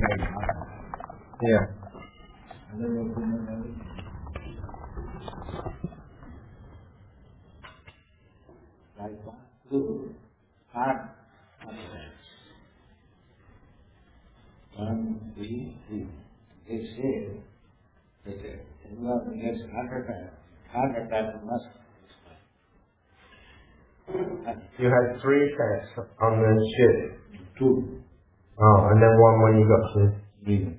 Yeah. Like good, hard, one, three. They say that everyone gets heart attack must. You had 3 attacks on the ship? 2. Oh, and then one when you got to Leaving.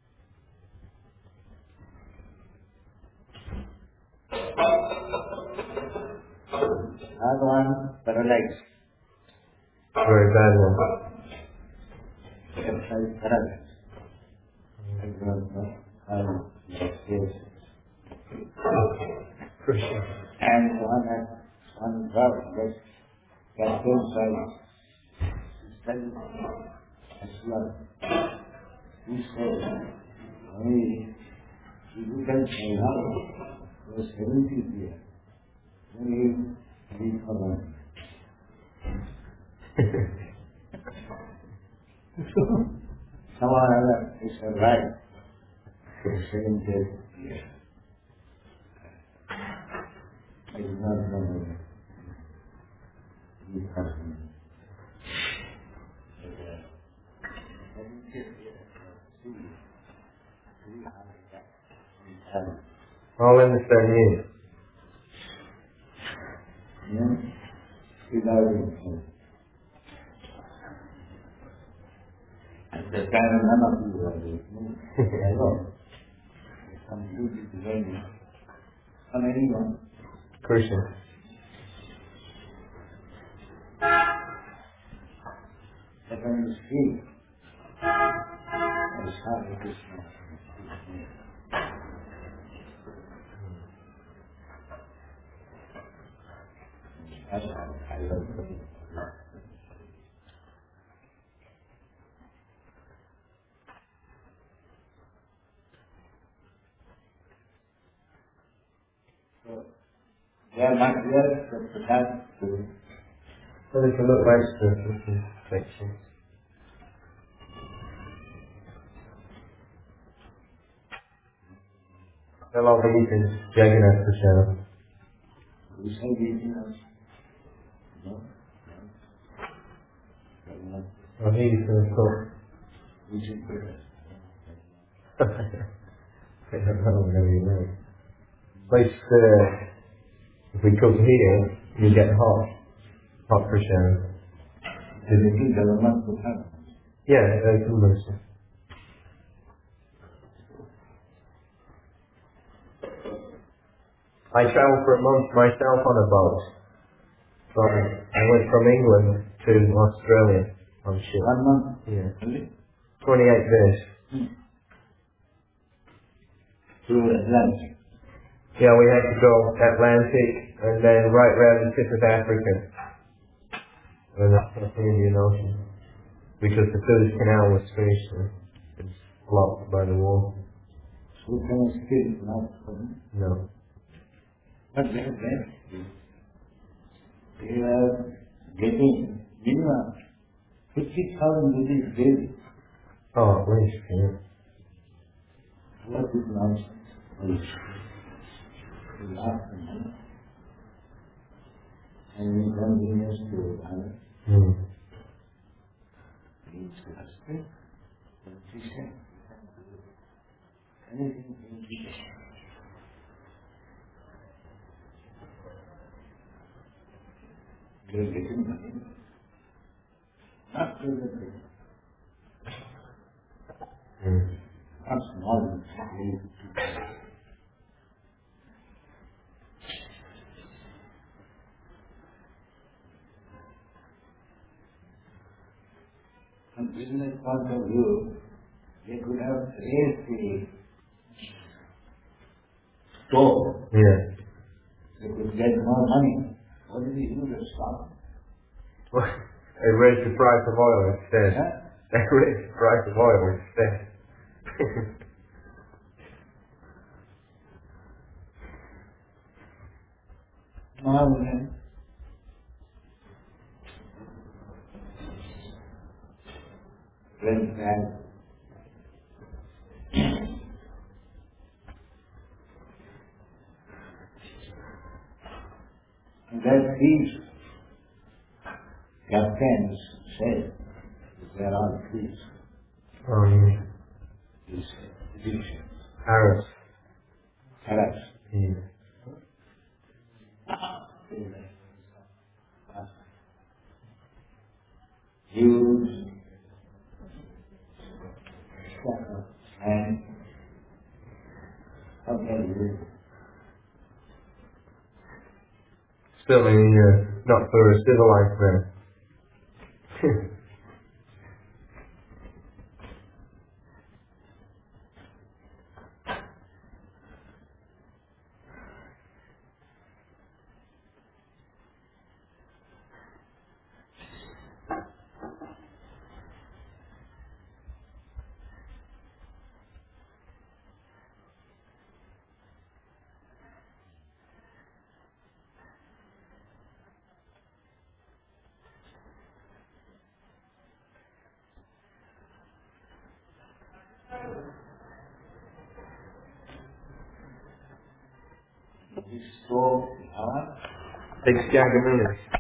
Third one, paralyzed. very bad one. Exercise paralyzed. Christian. And one girl gets captured by study as well. He said, "Hey, you can say now, you're 70 years. Then you leave for one." Someone else is right for 70 years. I do not know the person. All in the same year. Yeah, 2004. At the time, none of you were there. Hello. Some duty to learn. From anyone. Christian. Second is free. As Hare Krishna. I love you. So, they are not here to have to. So they can look like the section. Hello, Venus, Jagannath Krishna. You say Venus? No? No. Oh, he's going to talk. We should put it. I don't know whatever you mean. At least, if we cook here, you get hot Krishna. Did you think the month would happen? Yeah, they can listen. I travelled for a month myself on a boat. I went from England to Australia on ship. 1 month? Yeah. Really? 28 days. Through Atlantic. Yeah, we had to go Atlantic and then right round the tip of Africa. And that's the Indian Ocean. Because the Suez Canal was finished and it was blocked by the war. So can I still not for them? No. But they are getting minimum 50,000 rupees daily. Oh, at least, yeah. What is nonsense? We ask them. And inconvenience to others. Please respect, politician, anything in Jesus. You're getting money. Not to the big. Not small. From business point of view, they could have raised the store. Yeah. They could get more money. What did he do to stop? Well, they raised the price of oil instead. Huh? They raised the price of oil instead. Marvelous. Very bad. And that these captains said that there are these Egyptians, Arabs. Arabs. Yeah. Jews and okay, Still, I mean, not for a civilized man. he strove hard. Take Skagaminus.